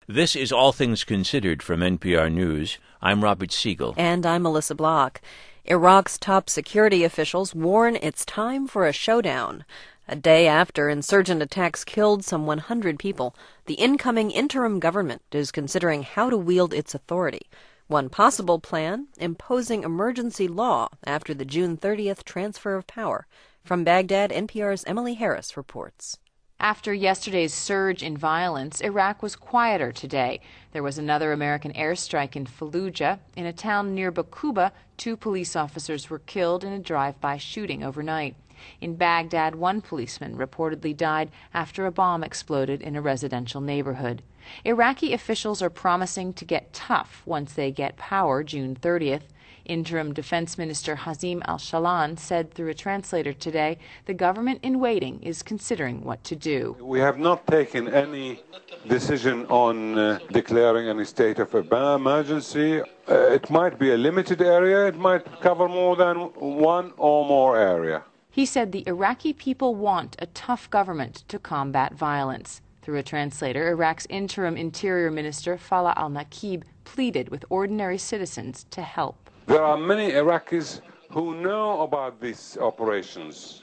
This is All Things Considered from NPR News. I'm Robert Siegel. And I'm Melissa Block. Iraq's top security officials warn it's time for a showdown. A day after insurgent attacks killed some 100 people, the incoming interim government is considering how to wield its authority. One possible plan, imposing emergency law after the June 30th transfer of power. From Baghdad, NPR's Emily Harris reports. After yesterday's surge in violence, Iraq was quieter today. There was another American airstrike in Fallujah. In a town near Baquba, 2 police officers were killed in a drive-by shooting overnight. In Baghdad, 1 policeman reportedly died after a bomb exploded in a residential neighborhood. Iraqi officials are promising to get tough once they get power June 30th. Interim Defense Minister Hazim al-Shalan said through a translator today the government in waiting is considering what to do. We have not taken any decision on declaring any state of emergency. It might be a limited area. It might cover more than one or more area. He said the Iraqi people want a tough government to combat violence. Through a translator, Iraq's interim Interior Minister Falah al-Nakib pleaded with ordinary citizens to help. There are many Iraqis who know about these operations,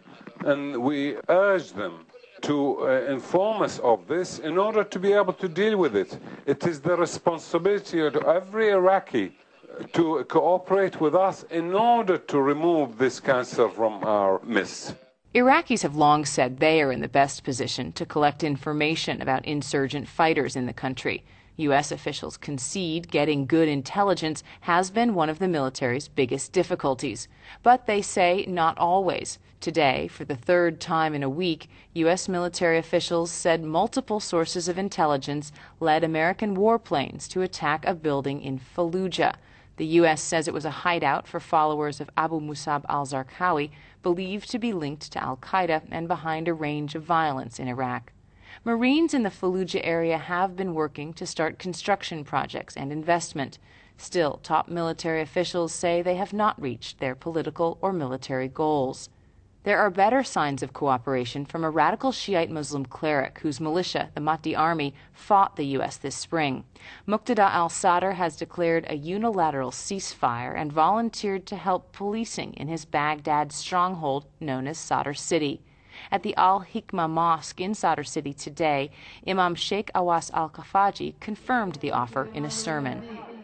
and we urge them to inform us of this in order to be able to deal with it. It is the responsibility of every Iraqi to cooperate with us in order to remove this cancer from our midst. Iraqis have long said they are in the best position to collect information about insurgent fighters in the country. U.S. officials concede getting good intelligence has been one of the military's biggest difficulties. But they say not always. Today, for the 3rd time in a week, U.S. military officials said multiple sources of intelligence led American warplanes to attack a building in Fallujah. The U.S. says it was a hideout for followers of Abu Musab al-Zarqawi, believed to be linked to al-Qaeda and behind a range of violence in Iraq. Marines in the Fallujah area have been working to start construction projects and investment. Still, top military officials say they have not reached their political or military goals. There are better signs of cooperation from a radical Shiite Muslim cleric whose militia, the Mahdi Army, fought the U.S. this spring. Muqtada al-Sadr has declared a unilateral ceasefire and volunteered to help policing in his Baghdad stronghold known as Sadr City. At the Al-Hikmah Mosque in Sadr City today, Imam Sheikh Awas al-Kafaji confirmed the offer in a sermon.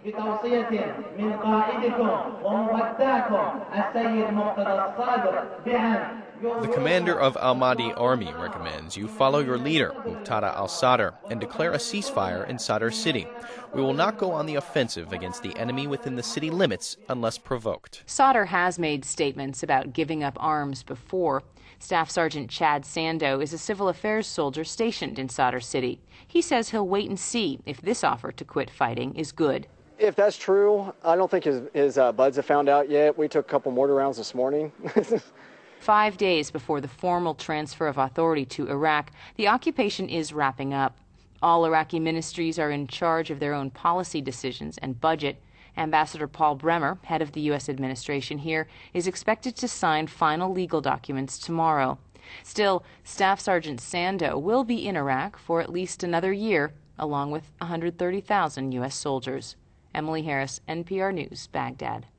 The commander of al-Mahdi army recommends you follow your leader, Muqtada al-Sadr, and declare a ceasefire in Sadr City. We will not go on the offensive against the enemy within the city limits unless provoked. Sadr has made statements about giving up arms before. Staff Sergeant Chad Sando is a civil affairs soldier stationed in Sadr City. He says he'll wait and see if this offer to quit fighting is good. If that's true, I don't think his buds have found out yet. We took a couple mortar rounds this morning. 5 days before the formal transfer of authority to Iraq, the occupation is wrapping up. All Iraqi ministries are in charge of their own policy decisions and budget. Ambassador Paul Bremer, head of the U.S. administration here, is expected to sign final legal documents tomorrow. Still, Staff Sergeant Sando will be in Iraq for at least another year, along with 130,000 U.S. soldiers. Emily Harris, NPR News, Baghdad.